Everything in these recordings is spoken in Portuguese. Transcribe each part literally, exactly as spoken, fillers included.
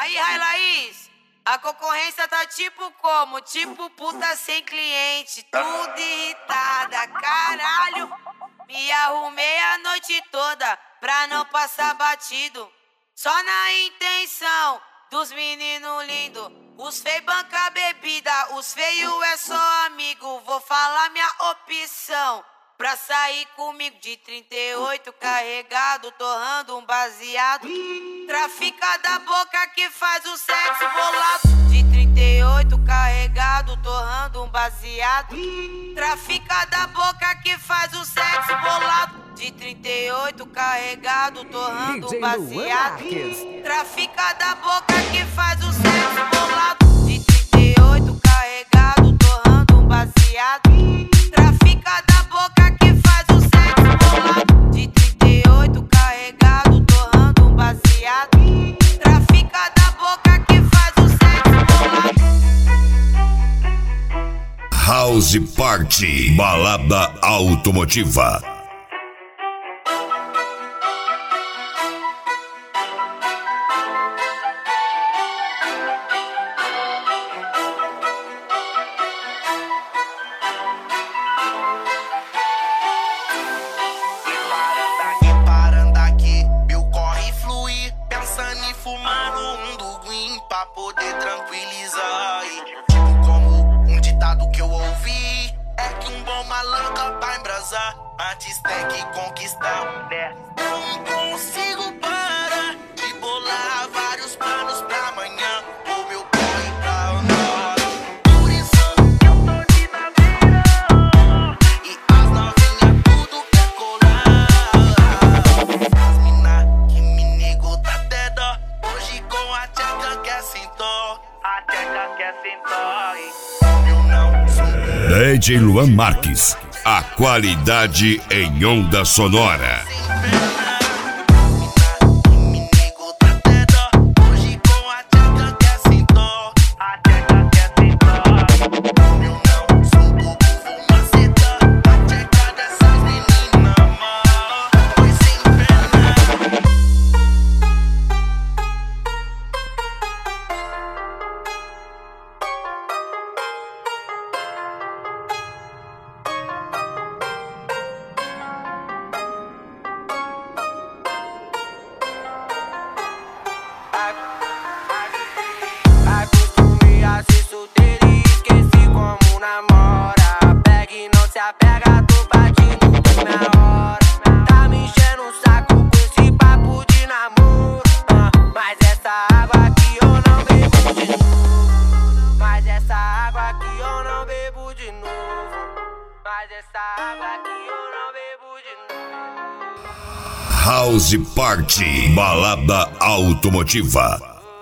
Aí, Rai Laís, a concorrência tá tipo como? Tipo puta sem cliente, tudo irritada, caralho. Me arrumei a noite toda pra não passar batido. Só na intenção dos meninos lindos. Os feios banca bebida, os feios é só amigo. Vou falar minha opção pra sair comigo de trinta e oito carregado, torrando um baseado. Trafica da boca que faz o sexo bolado. De trinta e oito carregado, torrando um baseado. Trafica da boca que faz o sexo bolado. De trinta e oito carregado, torrando um baseado. Trafica da boca que faz o sexo bolado. De trinta e oito carregado, torrando um baseado. Trafica da boca que faz o sexo bolado. De trinta e oito carregado, torrando um baseado. Trafica da boca que faz o sexo bolado. House Party, balada automotiva. Pra poder tranquilizar. E, tipo, como um ditado que eu ouvi, é que um bom malandro pra embrasar, antes tem que conquistar. Eu não consigo parar de bolar vários planos pra amanhã. O meu corre pra andar. Por isso eu tô de naveira e as novinhas tudo quer colar. As mina que me nego tá até dó. Hoje com a tcheca que é sintó, a tcheca que é sintó. Eu não sou D J Luan Marques, a qualidade em onda sonora. Acostumei a ser solteiro e esqueci como namora. Pega e não se apega, tô batindo na hora. Tá me enchendo o saco com esse papo de namoro. uh, Mas essa água aqui eu não bebo de novo. Mas essa água aqui eu não bebo de novo. Mas essa água aqui eu não bebo de novo. House Party, balada automotiva.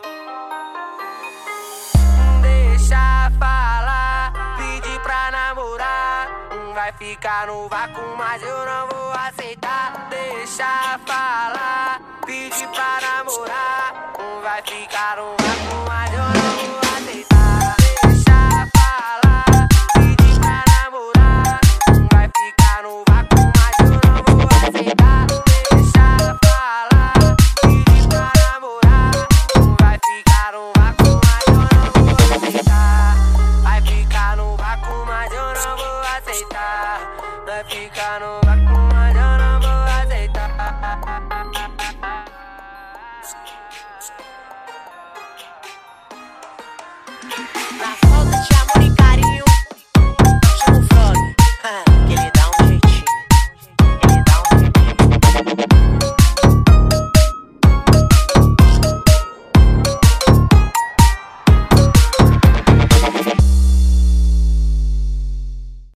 Deixa falar, pedir pra namorar. Vai ficar no vácuo, mas eu não vou aceitar. Deixa falar, pedir pra namorar. Vai ficar no vácuo, mas eu não vou aceitar. Deixa falar, pedir pra namorar. Vai ficar no vácuo, mas eu não vou aceitar. Deixa falar, pedir pra namorar. Vai ficar no vácuo, mas eu não vou aceitar. Vai ficar no vácuo, mas eu não vou aceitar. Vai ficar no vácuo, mas eu não vou aceitar. Na